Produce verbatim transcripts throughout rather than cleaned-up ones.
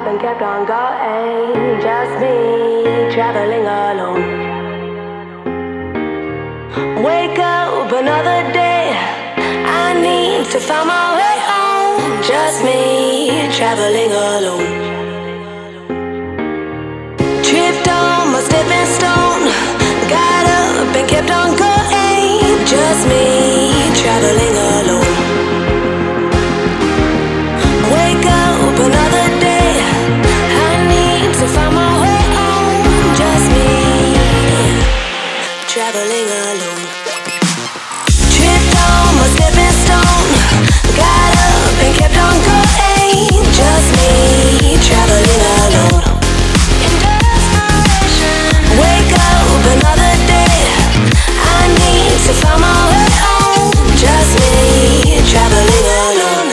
up and kept on going. Just me, traveling alone. Wake up another day. I need to find my way home. Just me, traveling alone. Tripped on my stepping stone. Got up and kept on going. Just me, traveling alone. Wake up another day. I need to find my way home. Just me, traveling alone. Tripped on my stepping stone. Got up and kept on going. Just me, traveling alone. In desperation. Wake up another day. I need to find my way home. Just me, traveling alone.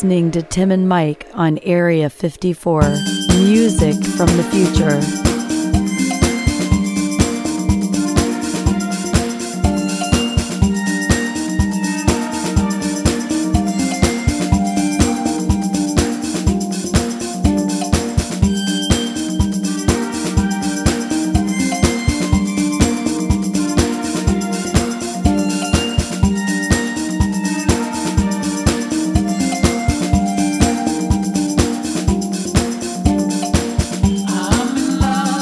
listening to Tim and Mike on Area fifty-four, music from the future. I'm in love.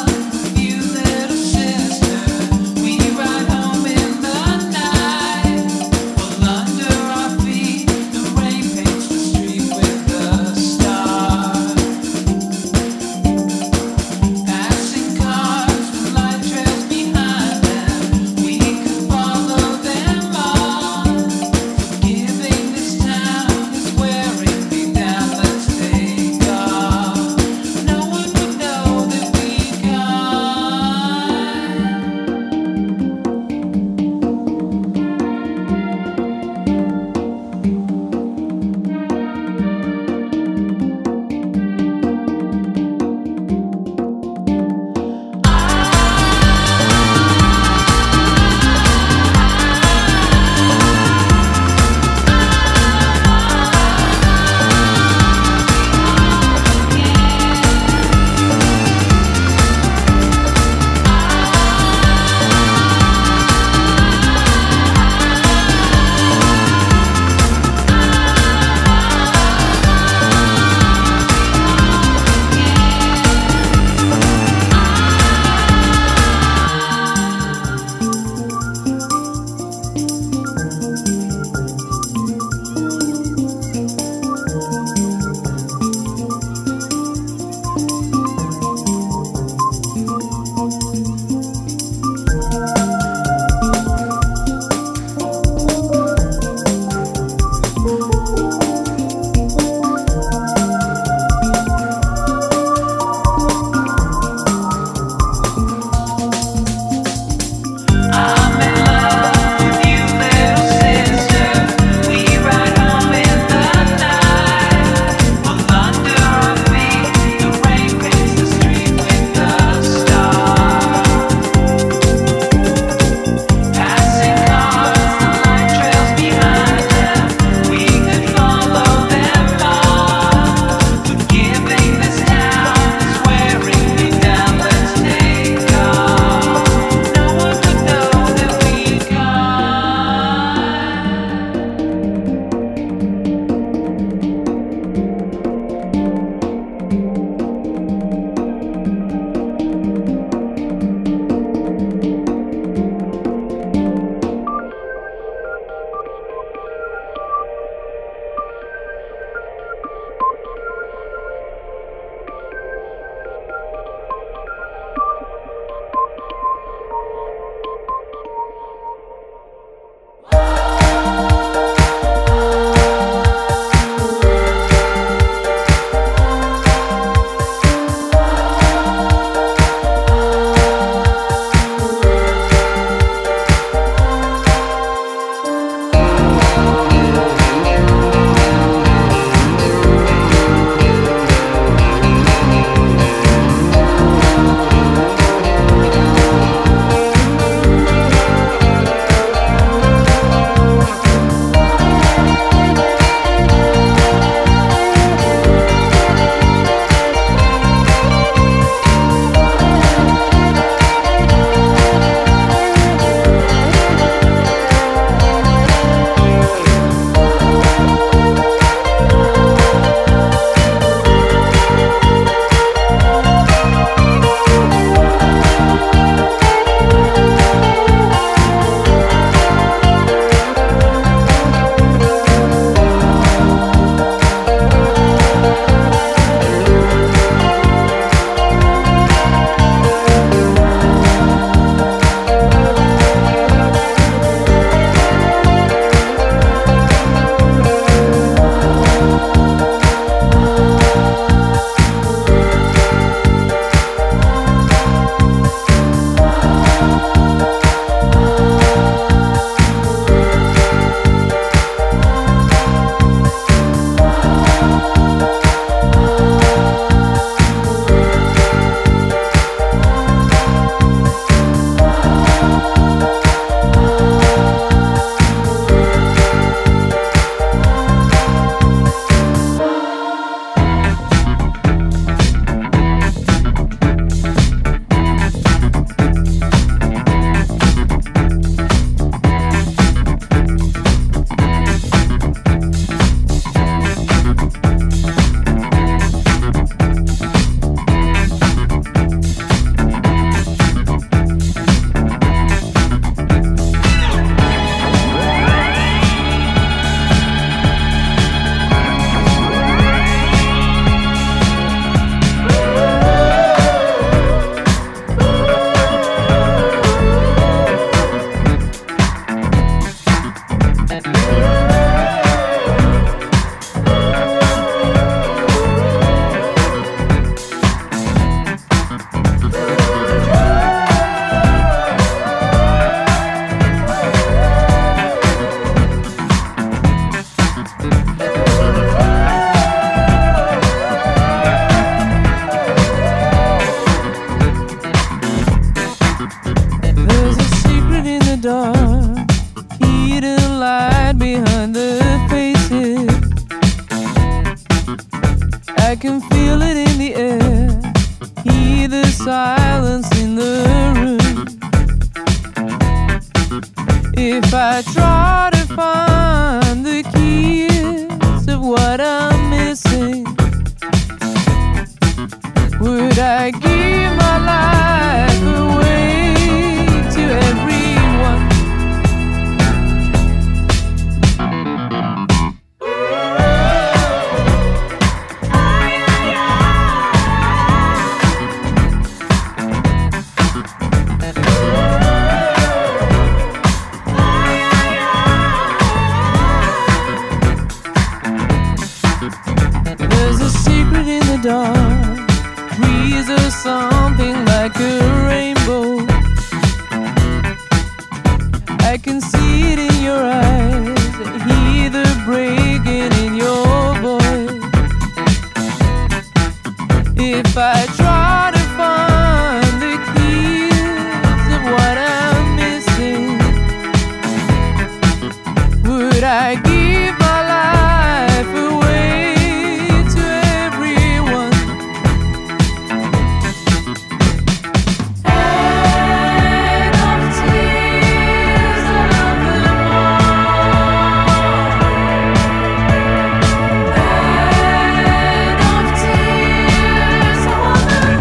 dark, hidden light behind the faces. I can feel it in the air, hear the silence in the room. If I try to find the keys of what I'm missing, would I give my life away to everyone? There's a secret in the dark, breeze or something like a rainbow. I can see it in your eyes, hear the breaking in your voice. If I try to find the keys of what I'm missing, would I give my life away to everyone? End of tears, I love them all. End of tears, I want them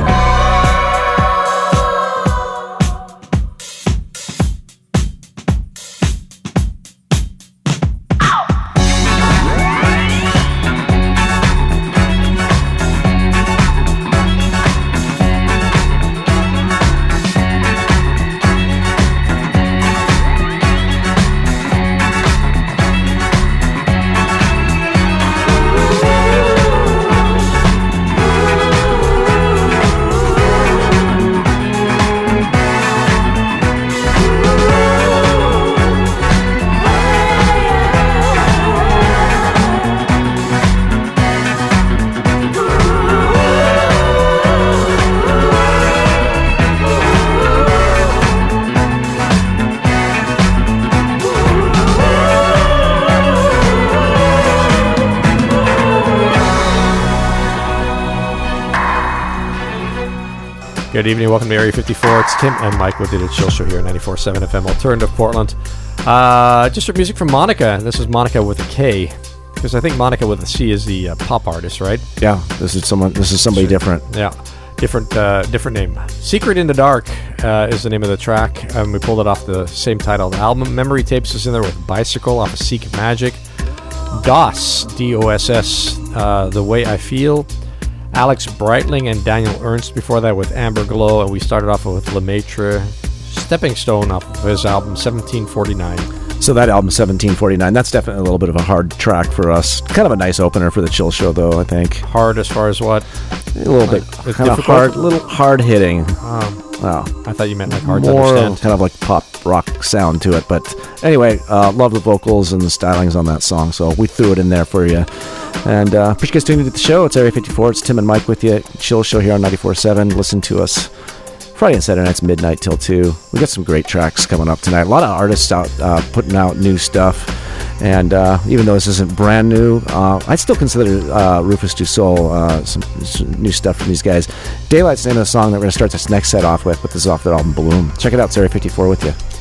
Good evening, welcome to Area fifty-four. It's Tim and Mike with the Chill Show here at ninety-four point seven F M Alternative Portland. Uh, just some music from Monica. This is Monica with a K, because I think Monica with a C is the uh, pop artist, right? Yeah, this is someone. This is somebody Sure. different. Yeah, different, uh, different name. Secret in the Dark uh, is the name of the track. Um, we pulled it off the same title album. Memory Tapes is in there with Bicycle off of Seek Magic. DOS, D O S S, uh, The Way I Feel. Alex Breitling and Daniel Ernst before that with Amber Glow, and we started off with Lemaitre, Stepping Stone off of his album seventeen forty-nine. So that album, seventeen forty-nine, that's definitely a little bit of a hard track for us. Kind of a nice opener for the Chill Show, though, I think. Hard as far as what? A little bit Uh, kind of difficult? hard, little hard hitting. Um, Wow. I thought you meant like hard More to understand. kind of like pop rock sound to it. But anyway, uh, love the vocals and the stylings on that song, so we threw it in there for you. And uh, appreciate you guys tuning into the show. It's Area fifty-four. It's Tim and Mike with you. Chill Show here on ninety-four point seven. Listen to us Friday and Saturday nights, midnight till two. We got some great tracks coming up tonight. A lot of artists out uh, putting out new stuff. And uh, even though this isn't brand new, uh, I'd still consider uh, Rufus Du Sol uh, some, some new stuff from these guys. Daylight's the name of the song that we're going to start this next set off with, but this is off their album Bloom. Check it out. It's Area fifty-four with you.